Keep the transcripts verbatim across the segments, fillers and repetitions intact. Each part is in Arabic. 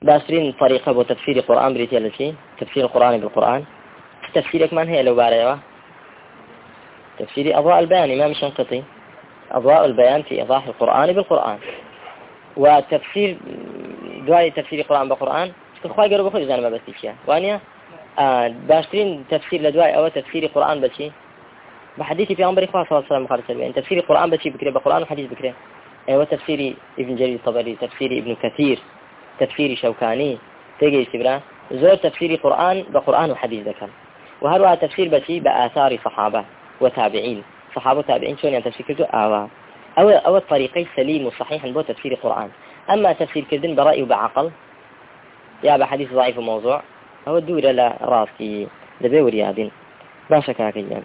باشرين طريقة وتفسير القرآن بريتيالتي تفسير القرآن بالقرآن تفسيرك من هي لو باريوه تفسير أضواء البيان إمام الشنقيطي أضواء البيان في إيضاح القرآن بالقرآن وتفسير دواي تفسير القرآن بالقرآن خواهي قربوا خذ زانما بس تشيا وانيا آه باشترين تفسير لدواي أو تفسير القرآن بشي بحديثي في عمر إخوة صلى الله عليه وسلم مخالصة تفسير القرآن بشي بكري بالقرآن وحديث بكري أيوة تفسير ابن جرير الطبري تفسير ابن كثير تفسير شوكاني تيجي استبرا زور تفسير القرآن بقرآن وحديث ذكر وهذا تفسير بشي بآثار صحابة وتابعين صحابة وتابعين شون يعني تفسير كده أو أو أو الطريقي سليم وصحيح بو تفسير القرآن أما تفسير كذن برأي وبعقل يا بحديث ضعيف وموضوع أو الدور لا راسي دبي ورياضين ما شكاك يعني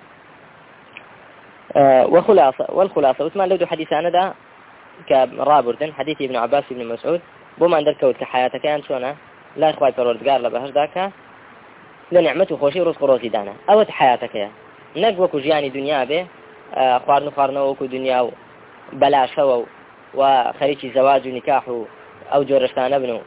أه وخلاصة والخلاصة وثمان لو دو حديث أنا ده كرابردن حديث ابن عباس ابن مسعود بوما عندك كوت كحياتك كان شونه لا إخوة فروردقار لبهش ذاك لنعمته خوشي ورزق روزي دانا أو حياتك يا نقوك جياني دنيا به أه خارنو خارنو وكو دنيا بلا شو وخريج زواج ونكاح أو جورشتان ابنه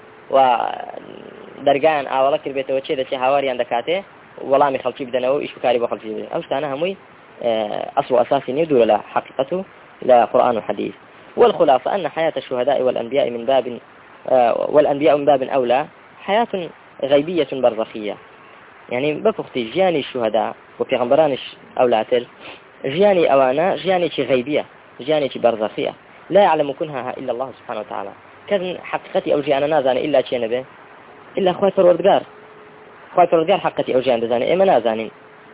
ودرجان أو لك البيت وشيء ذا هواري عند كاته والله مخلصي بدنا وإيش بكاري بخلصي بدنا أو استانا هموي أصل أساسي يدور لا حقيقته لا قرآن وحديث. والخلاصة أن حياة الشهداء والأنبياء من باب والأنبياء من باب أولى حياة غيبية برزخية يعني بفختي جياني الشهداء وفي غنبرانش أولاتر جياني أوانا جياني غيبية جياني برزخية لا يعلم كنها إلا الله سبحانه وتعالى كان حقيقتي أو جيانا نازان إلا شيء نبي إلا أخوات الوردقار أخوات الوردقار حقيقتي أو جيانا نازان إما نازانين.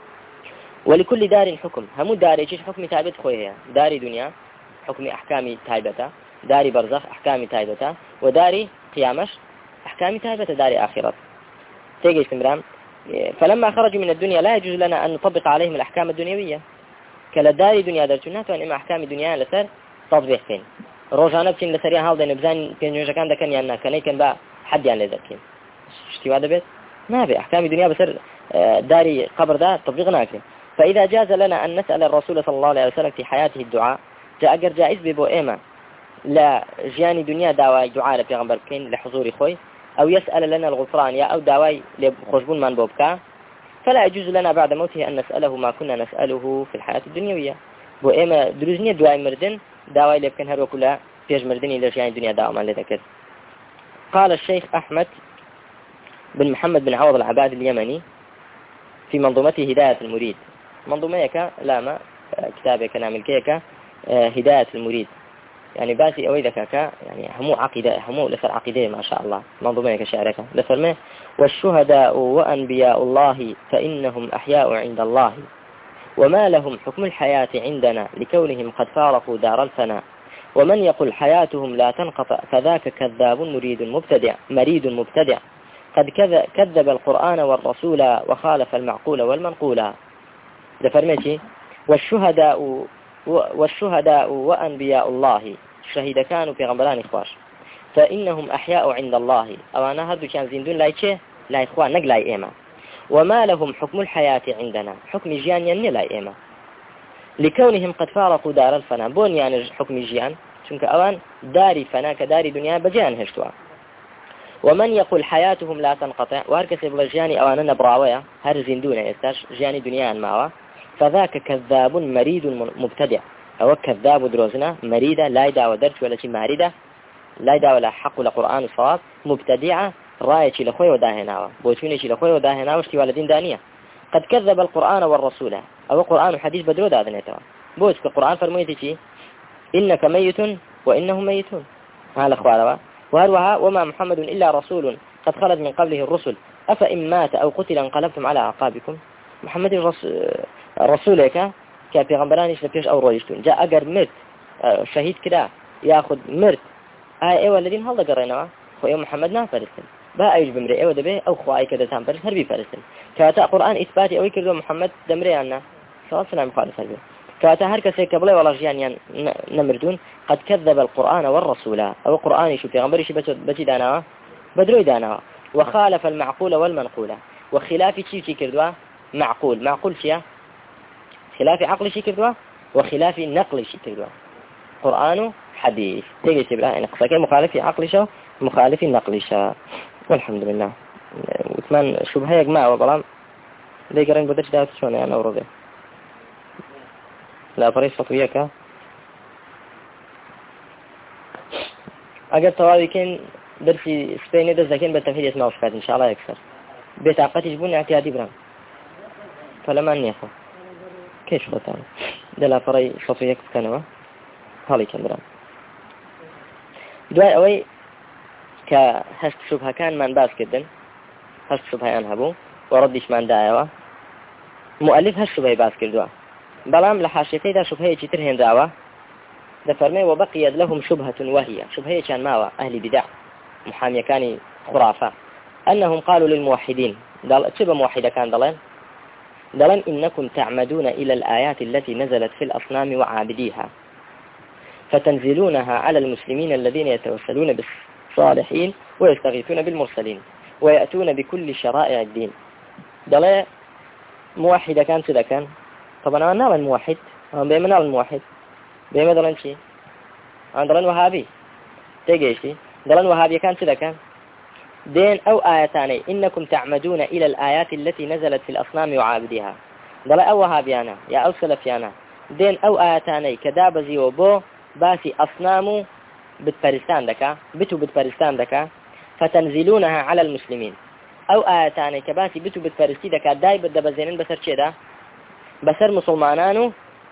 ولكل دار حكم هم داري إيش حكم تايبت خويها داري دنيا حكم أحكام تايبته داري برزخ أحكام تايبته وداري قيامش أحكام تايبته داري آخرة تيجي استمرام. فلما خرجوا من الدنيا لا يجوز لنا أن نطبق عليهم الأحكام الدنيوية كلا داري دنيا درتونات وإن إما أحكام الدنيا لسر تطبيق فين روجانا بتين لسريا هذا نبزان كن كان ده كان يعني كان يكن بقى حد يعني ذكين شتي هذا بيت ما في أحكام الدنيا بسر داري قبر ده تطبيق ناكل. فإذا جاز لنا أن نسأل الرسول صلى الله عليه وسلم في حياته الدعاء جاء أجر جائز ببو إيما لا جاني دنيا دعوة دعاء لبيغمبر بكين لحضور خوي أو يسأل لنا الغفران يا أو دعوة لخشبون من بوبكا فلا يجوز لنا بعد موته أن نسأله ما كنا نسأله في الحياة الدنيوية بو إيما دروزني دعاء مردن دعوة لبكين هرو كلها فيج مردني ليش يعني دنيا دعوة ما لذكر. قال الشيخ أحمد بن محمد بن عوض العباد اليمني في منظومته هداية المريد منظوميك لا ما كتابك نعمل كيك هداية المريد يعني باسي أو ذكاك يعني همو عقيدة همو لسر عقيدة ما شاء الله منظوميك شعرك لسر ما والشهداء وأنبياء الله فإنهم أحياء عند الله وما لهم حكم الحياة عندنا لكونهم قد فارقوا دار الفناء ومن يقل حياتهم لا تنقطع فذاك كذاب مريد مبتدع مريد مبتدع قد كذب القرآن والرسول وخالف المعقول والمنقول ده فرميتي. والشهداء والشهداء وأنبياء الله شهيد كانوا في غمبران إخواش فإنهم أحياء عند الله أو أنا هذا كان زندون لا يشي لا إخوان نقلا إيما وما لهم حكم الحياة عندنا حكم جيان ين لا إيما لكونهم قد فارقوا دار الفناء بون يعني حكم جيان شنك أوان داري فناء كداري دنيا بجيان هشتوا. ومن يقول حياتهم لا تنقطع وهركس يبغى جياني أوانا نبراوية هر زندون يستاش جياني دنيا معه فذاك كذاب مريد مبتدع أو كذاب دروزنا مريدة لا يدعو درس ولا شيء ماريدة لا يدعو لا حق ولا قرآن الصواب مبتدعة راية شي لخوي وداهناوة بوتوني شي لخوي وداهناوة شتي والدين دانية قد كذب القرآن والرسول أو قرآن وحديث بدرو دادنيتوا بوش كالقرآن فرميتي شي إنك ميت وإنهم ميتون هذا أخوالوا وهروها وما محمد إلا رسول قد خلت من قبله الرسل أفإن مات أو قتل انقلبتم على أعقابكم محمد الرسول رسولك كافي غنبرانيش لفيش أو رويشتون جاء أجر مرت شهيد كده ياخذ مرت هاي أيوة الذين هلا قريناه خو يوم محمد نا فرسل بقى أيج بمري أيوة دبي أو خواي كده تام فرس هربي فرسل كاتا قرآن إثباتي أو يكردو محمد دمري عنا صلاة سلام خالص هربي كاتا هركس قبله والله جيان نمردون قد كذب القرآن والرسول أو قرآن شو في غنبريش بجي دانا بدروي دانا وخالف المعقول والمنقول وخلاف شيء شيء كردوا معقول معقول شيء خلاف عقل شيء كردوا وخلاف نقل شيء كردوا قرآن حديث تيجي تبلا إن قصك مخالف عقل شو مخالف نقل شو والحمد لله. وثمان شبهة يا جماعة وبلام ده قرين بدرش ده شلون أنا وربع لا فريق صفية أجر توابي كان درسي سبين درس لكن بالتمهيد يسمعوا فقط إن شاء الله يكسر بتعقد يجبون اعتيادي برام فلما أني أخو كيش خطان ده لا فريق صفية كانوا هالي كان برام دواء أوي كهشت شبهة كان من باس جدا هشت شبهة أنهبوا وردش من دعوة مؤلف هشت شبهة باس كردوا بلام لحاشيتي دا شبهة ترهن دعوة ده فرمي وبقيت لهم شبهة وهي شبهة كان ماوى أهل بدع محامية كان خرافة أنهم قالوا للموحدين شبه موحدة كان دلين دلين إنكم تعمدون إلى الآيات التي نزلت في الأصنام وعابديها فتنزلونها على المسلمين الذين يتوسلون بالصالحين ويستغيثون بالمرسلين ويأتون بكل شرائع الدين دلين موحدة كان سيدا كان طبعا أنا نعم الموحد أنا بيما نعم الموحد بيما دلين شي أنا دلين وهابي تيجيشي دلين وهابي كان سيدا كان دين أو آياتاني إنكم تعمدون إلى الآيات التي نزلت في الأصنام وعابدها دلين أو وهابيانا يا أو سلفيانا دين أو آياتاني كدابزي وبو باسي أصنام بتبرستان دكا بتو بتبرستان دكا فتنزلونها على المسلمين أو آياتاني كباسي بتو بتبرستي دكا داي بدبزينين بسر چه بسر مسلمانانو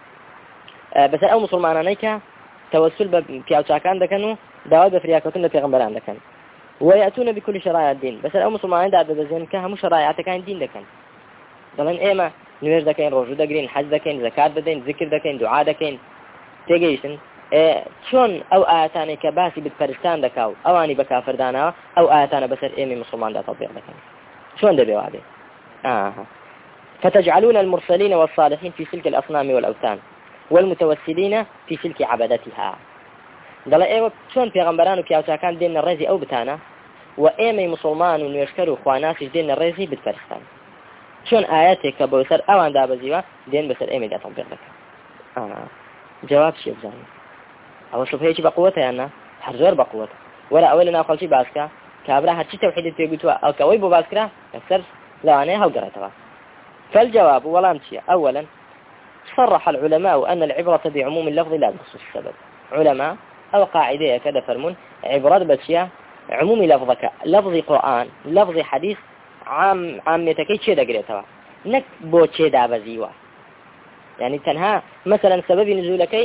بسر أو مسلمانانيك توسل بكياوشاكان دكانو داود بفرياكوتن لبيغمبران دكان ويأتون بكل شرائع الدين بسر أو مسلمانان دا بدبزين كهم شرائعتكان دين دكان دلن إيما نوير دكين روجو دكين حج دكين زكاة دكين ذكر دكين دعاء دكين تيجيشن إيه شون أو آياتاني كباسي بتبرستان دكاو أواني بكافر دانا أو آياتانا بسر إيمي مسلمان دا تطبيق دكان شون ده بيوابي آه. فتجعلون المرسلين والصالحين في سلك الأصنام والأوثان والمتوسلين في سلك عبادتها دل إيوه شون بيغمبران وكياوتاكان دين الرزي أو بتانا وإيمي مسلمان ونيشكروا خواناسي دين الرزي بتبرستان شون آياتك بوسر أوان دابزيوا دين بسر إيمي دا تطبيق دكان آه. جواب شيء بزاني أول شوف هيك بقوتها أنا حرزور بقوتها ولا أولنا أقل شيء باسكا كابرا هرشي توحيد تيجوا أو كوي بباسكرا أكثر لا أنا هقرأ ترى فالجواب ولا مشي أولا صرح العلماء أن العبرة بعموم اللفظ لا بخصوص السبب علماء أو قاعدة كذا فرمون عبرة بشيء عموم لفظك لفظ قرآن لفظ حديث عام عامتك شيء دقريتها نك بو شيء دابزيوا يعني تنها مثلا سبب نزولك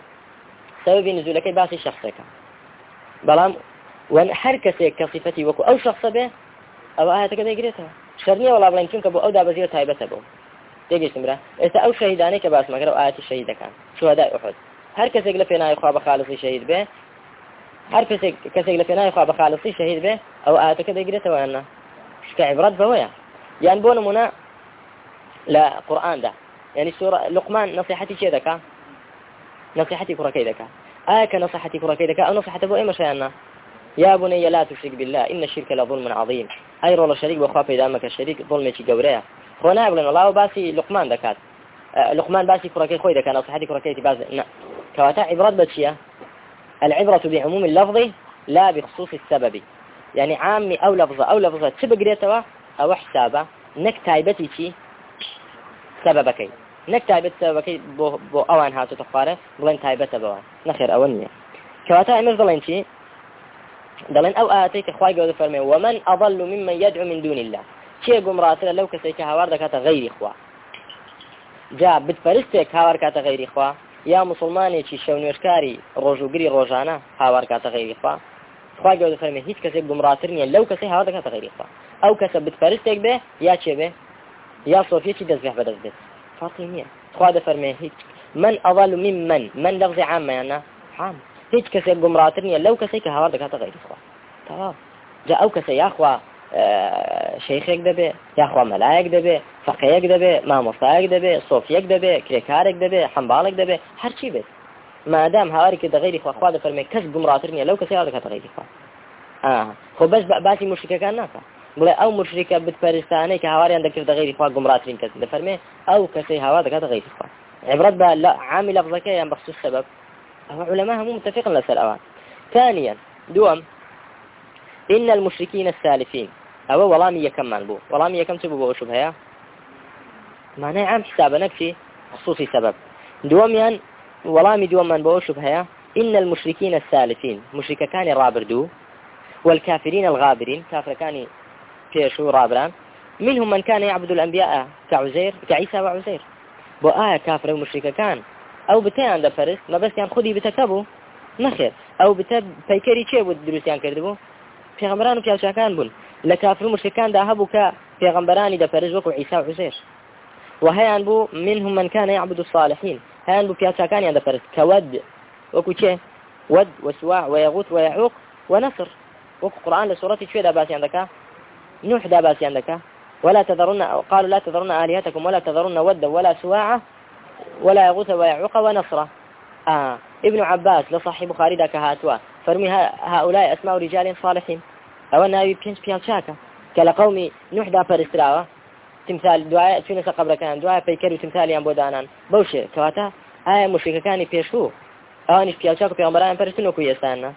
سبب نزولك باسي شخصك بلام وان حركة كصفتي وكو أو شخص به أو آياتك دقريتها شرنية ولا بلا يمكنك بو أو دابزيوا تايبته بو تيجي سمرة إذا أو شهيداني كباس مقرأ وآيات الشهيد كان شهداء أحد هر كسي قلفنا يخواب خالصي شهيد به هر كسي كسي قلفنا يخواب خالصي شهيد به أو آياتك دقريتها وأنا كعبرات بويا يعني بون منا لا قرآن ده يعني سورة لقمان نصيحتي شيء ذكا نصيحتي كركي ذكا آية كنصيحتي كركي ذكا أو نصيحتي بو إيه مشيئنا يا بني لا تشرك بالله إن الشرك لظلم عظيم أي رول الشريك بخاف إذا أمك الشريك ظلمة جورية خونا يقولون الله باسي لقمان ذكات آه لقمان باسي كركي خوي ذكا نصيحتي كركي تباز نا كواتا عبرات بتشيا العبرة بعموم اللفظ لا بخصوص السبب يعني عامي أو لفظة أو لفظة تبقى قريتها أو حسابة نك تايبتي شي سببكي نك تايبت سببكي بو, بو أوان هاتو تخفاره بلين تايبت بوان نخير أولنية كواتا امر ظلين شي دلين أو آتيك إخواي قوضي فرمي ومن أضل ممن يدعو من دون الله شيء قمراتنا لو كسيك هاوار دكاتا غير إخوة جاء بتفرستك هاوار كاتا غير إخوة يا مسلماني شي شونيوشكاري روجو قري روجانا هاوار كاتا غير إخوة إخواي قوضي فرمي هيت كسيك قمراترني لو كسيك هاوار دكاتا غير إخوة أو كسب بتفرستك به يا شي به يا صوفيا شي دزبح بدزبت فاطمية إخواي فرمي هيت من أضل ممن من لفظ عام يعني عام هيت كسيك قمراترني لو كسيك هاوار دكاتا غير إخوة تمام جاء أو كسي يا أخوة آه شيخك دبي يا أخوة ملايك دبي فقيك دبي ماموسايك دبي صوفيك دبي كريكارك دبي حنبالك دبي هر شي بس ما دام هواري كده غير إخوة أخوة فرمي كسب قمراترني لو كسي هاوار دكاتا غير إخوة آه خو بس باسي مشركة كان ناكا بلا أو مشركة بتبارستاني كهواري عندك كده غير إخوة قمراترين كسب فرمي أو كسي هاوار دكاتا غير إخوة عبرت بها لا عامل لفظك يعني بخصوص السبب علماء مو متفقين لسه الأوان ثانيا دوم إن المشركين السالفين أو ولامي كمان بو ولامي كم تبو بو شبهة معناه عام حسابا نكفي خصوصي سبب دوميان ولامي دومان بو شبهة إن المشركين السالفين مشرك كان رابردو والكافرين الغابرين كافر كان فيشو رابران منهم من كان يعبد الأنبياء كعزير كعيسى وعزير بو آية كافر ومشرك كان أو بتان دفرس ما بس كان خدي بتكبو نخير أو بتب بيكري شيء والدروسيان كردبو في غمران وفي عشاكان بون لكافر ومشركان ذهبوا في غمران دفرس وكو عيسى وعزير وهي أنبو منهم من كان يعبد الصالحين هي أنبو في عشاكان يدفرس كود وكو شيء ود وسواع ويغوث ويعوق ونصر وكو قرآن لسورة شوية داباسي عندك نوح داباسي عندك ولا تذرون قالوا لا تذرون آلهتكم ولا تذرون ودا ولا سواعة ولا يغوث ويعوق ونصر آه. ابن عباس لصحيح بخاري ذاك هاتوا فرمي هؤلاء أسماء رجال صالحين أو أنها بينش بيالشاكا كلا قومي نوح دا فرستراوة تمثال دعاء في نسا قبر كان دعاء بيكري تمثال يان بودانان بوشي كواتا آية مشركة كاني بيشو أوانيش بيالشاكا بيغمبران فرستنو كويسانا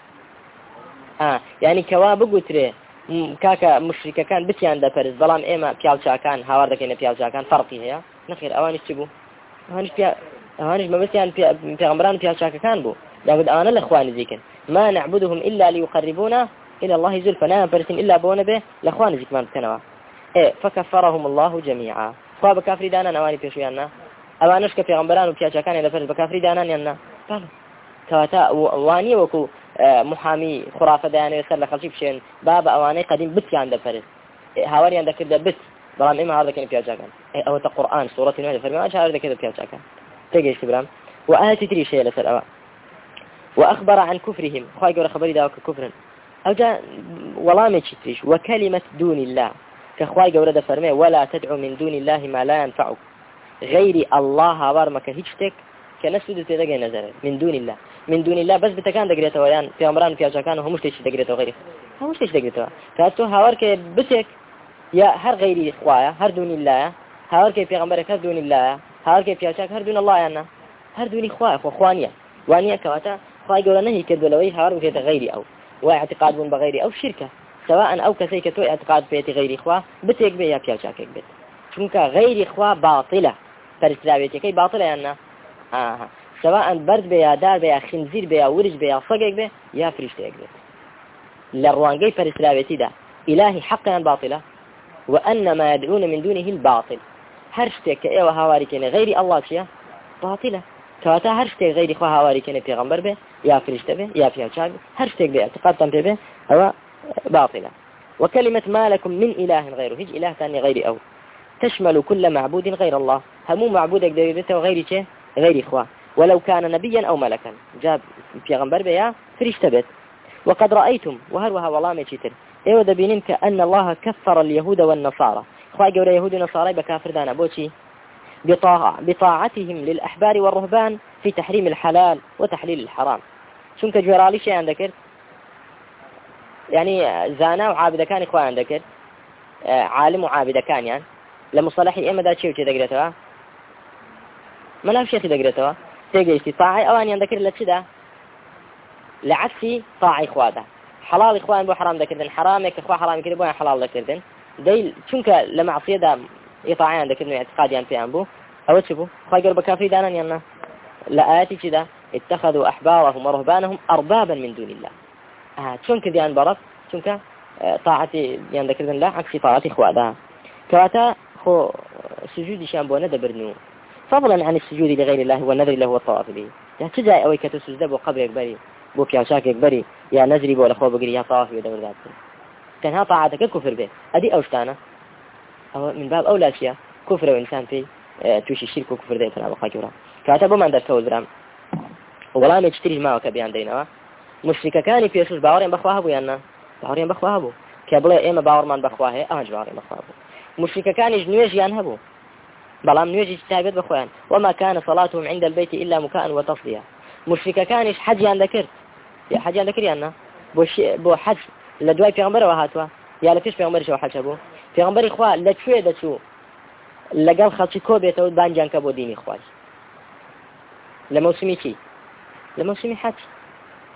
آه. يعني كوا بقوتري كاكا مشركة كان بتيان دا فرس بلام إما بيالشاكان هاوار داكينا بيالشاكان فرقي هي نخير أوانيش تبو أوانيش بيال هانش ما بس يعني في في غمران في شاكا كان بو لابد أنا الأخوان ذيكن ما نعبدهم إلا ليقربونا إلى الله زلفى لا نفرسين إلا بونا به الأخوان ذيك ما بتنوا إيه فكفرهم الله جميعا خواب كافري دانا نواني بيشويانا أوانش كفي غمران وفي شاكا كان إذا فرس بكافري دانا ينا قالوا كواتا واني وكو محامي خرافة دانا يسر لخلشي بشين بابا أواني قديم بت عند فرس هاوري عندك كده بت برام إما هذا كان في شاكا إيه أو القرآن سورة نوح فرمي ما شاء هذا كده في شاكا تجيش كبرام وآية تدري شيء لسرعة وأخبر عن كفرهم خواهي قول خبري داوك كفرا أو جاء والله ما تشتريش وكلمة دون الله كخواهي قول هذا فرمي ولا تدعو من دون الله ما لا ينفعك غير الله هابار ما كهيشتك كنسود تدقى نزل من دون الله من دون الله بس بتكان دقريته ويان في أمران في أشاكان وهم مش تيش دقريته وغيره هم مش تيش دقريته كاتو هاور كي بتك يا هر غيري إخوايا هر دون الله هاور كي في غمبرك هر دون الله هاور كي في أشاك هر دون الله يعني هر دوني خواء وخوانية وانية كواتا خواهي قولا نهي كدولوي هاور وكيت غيري أو واعتقاد بون بغيري أو شركة سواء أو كسيك تو اعتقاد بيتي غيري خواء بتيك بي يا بيالشاكيك بيت چونك غيري خواء باطلة فرسلاويتي كي باطلة يعني آه. سواء برد بي يا دار بي يا خنزير بي يا ورج بي يا صقيك بي يا فرشتيك بيت لروانقي فرسلاويتي دا إلهي حقا باطلة وأن ما يدعون من دونه الباطل هرشتك ايوه هاواري كيني غيري الله شيا باطلة كواتا هرشتك غيري خوا هاواري كيني پیغمبر به يا فرشته به يا پیاچاق هرشتك به اعتقاد تم به هو باطلة وكلمة ما لكم من إله غيره هج إله ثاني غيري أو تشمل كل معبود غير الله همو معبودك ديرته وغيري شيء غيري خوا ولو كان نبيا أو ملكا جاب پیغمبر به يا فرشته به وقد رأيتم وهروها والله ما تشتر ايوه دبينين كأن الله كفر اليهود والنصارى خوا جورا يهود ونصارى بكافر دانا بوشي بطاعة بطاعتهم للأحبار والرهبان في تحريم الحلال وتحليل الحرام شنك جورالي شيء عندك يعني زانا وعابد كان إخوان عندك عالم وعابد كان يعني لمصطلحي إما دا شيء وشي دقرتها ما لا شيء دقرتها تيجي طاعي أواني عندك لتشدا لعكسي طاعي إخواده حلال إخوان بو حرام ذكردن حرامك إخوان حرام كده بو حلال ذكردن ديل شنك لمعصية دا يطاعي عندك إنه اعتقاد يعني في أنبو أو تشوفوا خايقوا بكافي دانا ينا لآتي كده اتخذوا أحبارهم ورهبانهم أربابا من دون الله آه شنك دي عن برف شنك آه طاعتي يعني ذكردن لا عكسي طاعتي إخوانها كواتا خو سجود شامبو ندبرنو فضلا عن السجود لغير الله والنذر له والطواف به يعني تجاي أوي كتسجد بو قبر يكبري بو بياشاك يكبري يا نذري بو لخو بقري يا طواف بدور ذات كان ها طاعتك الكفر به أدي أوشتانا أو من باب أولى أشياء كفر وإنسان في اه توشي الشرك وكفر دين فلا بقى جورا كاتبوا ما عندك كول درام ولا ما يشتري ما وكبيان دينا مشرك كان في يسوع باورين بخواه بو يانا باورين بخواه بو كابلا إما باور من بخواه أمج باورين بخواه بو مشرك كان يجنويج ينهبو بلام نيجي تابت بخوان وما كان صلاتهم عند البيت إلا مكاء وتصدية مشرك كان حج ينذكر يا حج ينذكر يانا بو بو حج لدواي پیغمبر وهاتوا يا لفيش پیغمبر شو حج ابو پیغمبر اخوا لچوي دچو لقال خلچي كوبيته بانجان كبو ديني اخواج لموسمي شي لموسمي حج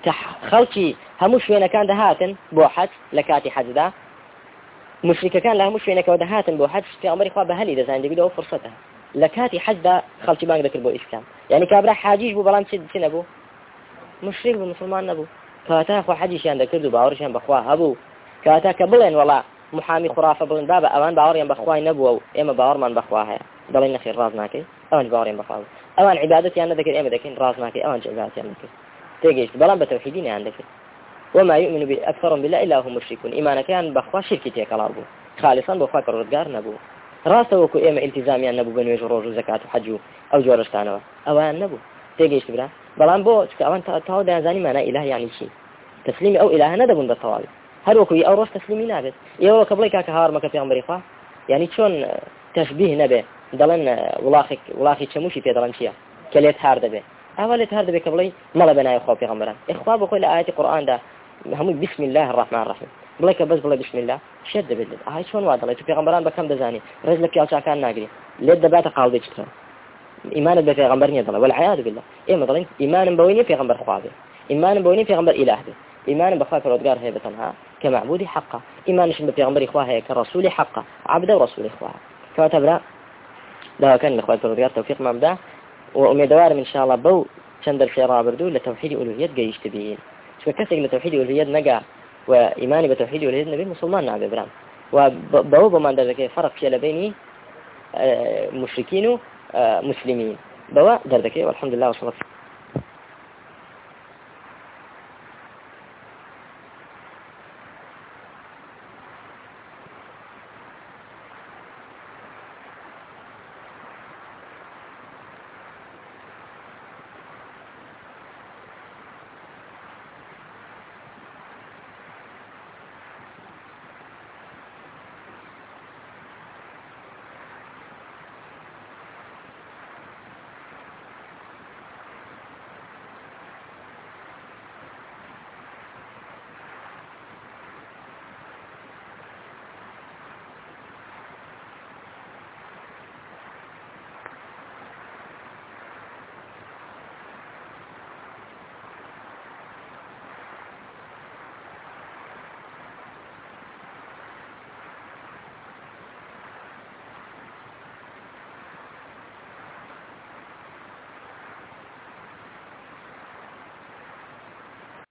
خەڵکی هەموو شوێنەکان دەهاتن بۆ حەج لە کاتی حەجدا مشریکەکان لە هەموو شوێنەکەەوە دەهاتن بۆ حەج پێغەمبەری خوا بە هەلی دەزانین دەبێتەوە فرسەتە لە کاتی حەجدا خەڵکی بانگ دەکرد بۆ ئیسلام یعنی کابرا حاجیش بوو بەڵام چی نەبوو مشریک بوو مسلمان نەبوو کەواتە خوا حەجیشیان دەکرد و باوەڕیشیان بەخوا هەبوو کەواتە کە بڵێن وەڵا محامی خرافە بڵێن بابە ئەوان باوەڕیان بەخوای نەبووە و ئێمە باوەڕمان بەخوا هەیە دەڵێن نەخێر ڕاز ناکەی ئەوان باوەڕیان بەخوا ئەوان عیبادەتیان نەدەکرد ئێمە دەکەین ڕاز ناکەی ئەوان عیبادەتیان نەکرد تێگەیشت بەڵام بە تەوحیدیان دەکرد وما يؤمن بأكثرهم بالله إلا هم مشركون إيمانك كان بخوا شركي تيكالار بو خالصا بخوا كردگار نبو راسته وكو إيما التزاميان نبو بنويج روج وزكاة وحج أو جورشتانوا أوان نبو تيجيش برا بلان بو أوان تاو دانزاني مانا إله يعني شيء تسليمي أو إله ندبون بالطوال هل وكو أو روش تسليمي نابت يو قبل كاك هار مكا في عمري خوا يعني شون تشبيه نبي دلن ولاخك ولاخي تشموشي في دلن شيا كليت هار دبي أولت هار دبي قبلي ملا بناي خوا في عمران إخوا بقول آيات القرآن ده هم بسم الله الرحمن الرحيم بلاك بس بلا بسم الله شد بالله هاي شلون واضح في پیغمبران بكم دزاني رجلك يا كان ناقري ليه دبات قالبي تكتر ايمان بپیغمبرني ضل والعياذ بالله ايه مضلين ايمان بويني پیغمبر خوابه ايمان بويني پیغمبر اله به ايمان بخوا فرودگار هيبتنها كمعبود حقه ايمان شن بپیغمبر خواه كرسول حقه عبد ورسول خواه كاتبرا ده كان اخوات فرودگار توفيق مبدا واميدوار ان شاء الله بو چندر شيرا بردو لتوحيد الوهيت جيشت بين فكسر لتوحيد الوهيت نجا وإيماني بتوحيد الوهيت النبي مسلمان نعم إبراهيم وبوابة ما عندك فرق في بين مشركين ومسلمين بوا دردك والحمد لله والصلاة